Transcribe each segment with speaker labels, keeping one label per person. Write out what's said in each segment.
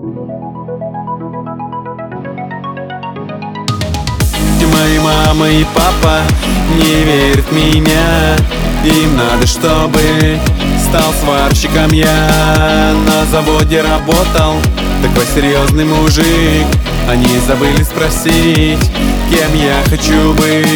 Speaker 1: Мои мама и папа не верят в меня. Им надо, чтобы стал сварщиком я. На заводе работал такой серьезный мужик. Они забыли спросить, кем я хочу быть.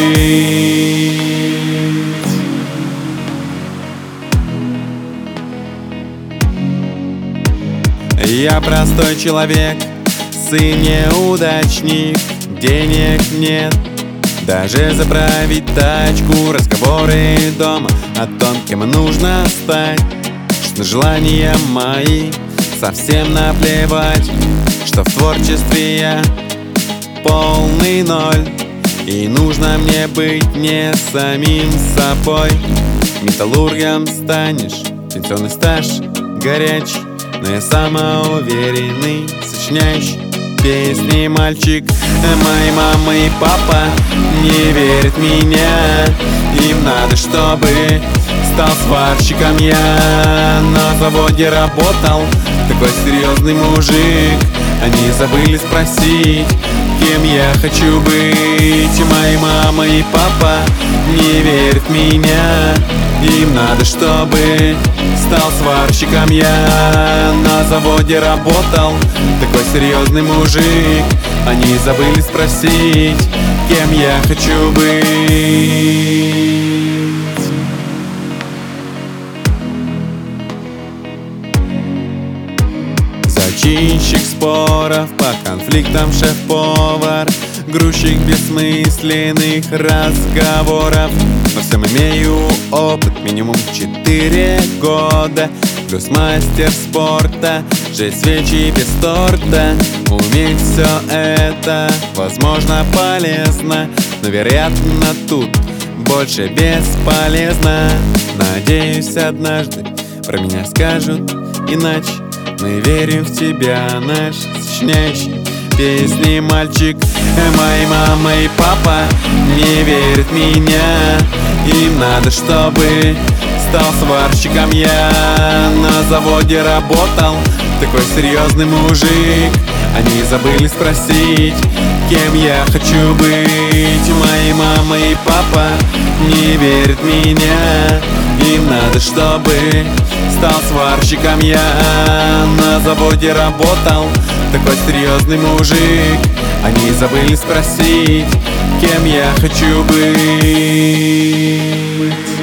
Speaker 1: Я простой человек, сын неудачник. Денег нет, даже заправить тачку. Разговоры дома о том, кем нужно стать. Что на желания мои совсем наплевать. Что в творчестве я полный ноль. И нужно мне быть не самим собой. Металлургом станешь, пенсионный стаж горячий. Но я самоуверенный, сочиняющий песни мальчик. Мои мама и папа не верят в меня. Им надо, чтобы стал сварщиком я. На заводе работал такой серьезный мужик. Они забыли спросить, кем я хочу быть. Мои мама и папа не верят в меня. Им надо, чтобы стал сварщиком я. На заводе работал такой серьезный мужик. Они забыли спросить, кем я хочу быть. Зачинщик споров, по конфликтам шеф-повар. Грузчик бессмысленных разговоров. Во всем имею опыт, минимум 4 года. Плюс мастер спорта, 6 свечей без торта. Уметь все это, возможно, полезно. Но, вероятно, тут больше бесполезно. Надеюсь, однажды про меня скажут иначе. Мы верим в тебя, наш сочиняющий песни мальчик. Мои мама и папа не верят в меня. Им надо, чтобы стал сварщиком я. На заводе работал такой серьезный мужик. Они забыли спросить, кем я хочу быть. Мои мама и папа не верят в меня. Им надо, чтобы стал сварщиком я. На заводе работал такой серьезный мужик. Они забыли спросить, кем я хочу быть.